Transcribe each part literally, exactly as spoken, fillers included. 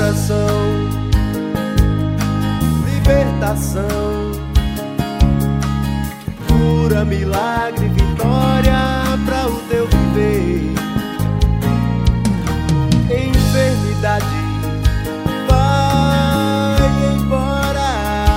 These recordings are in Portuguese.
coração, libertação, cura, milagre, vitória pra o teu viver. Enfermidade vai embora.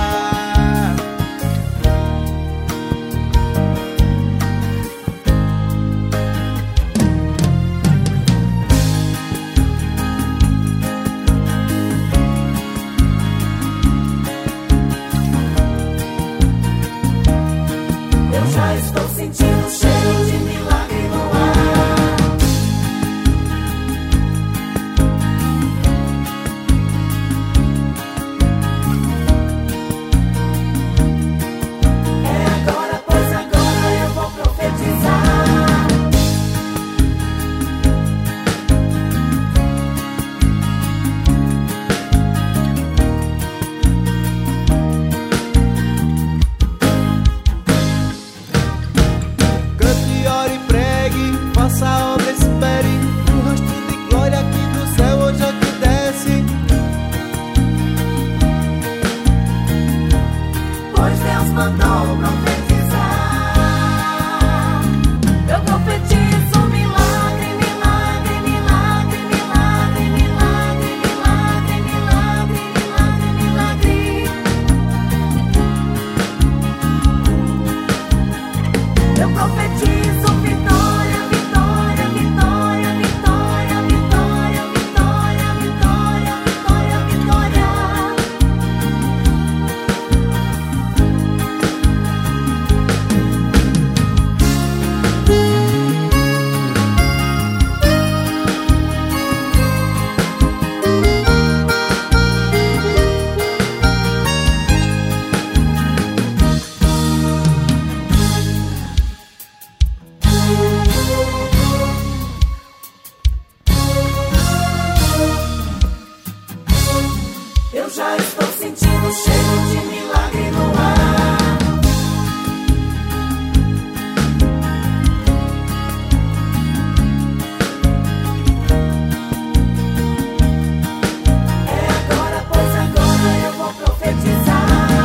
Eu já estou sentindo o cheiro de milagre no ar. É agora, pois agora eu vou profetizar. Cante, ore, pregue, faça a obra, espere o rastro de glória aqui do céu hoje aqui desce. Pois Deus mandou profetizar. Eu profetizo milagre, milagre, milagre, milagre, milagre, milagre, milagre, milagre, milagre. Eu profetizo vitória, vitória, vitória, vitória, vitória, vitória, vitória, vitória, vitória. Eu já estou sentindo o cheiro de milagre no ar. É agora, pois agora eu vou profetizar.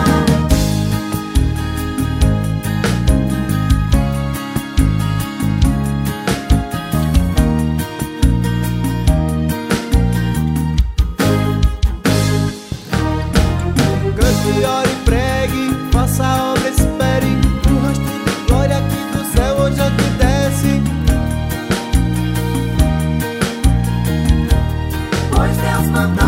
Cante, ore, pregue, faça a obra, espere o rastro de glória aqui do céu hoje aqui desce. Pois Deus mandou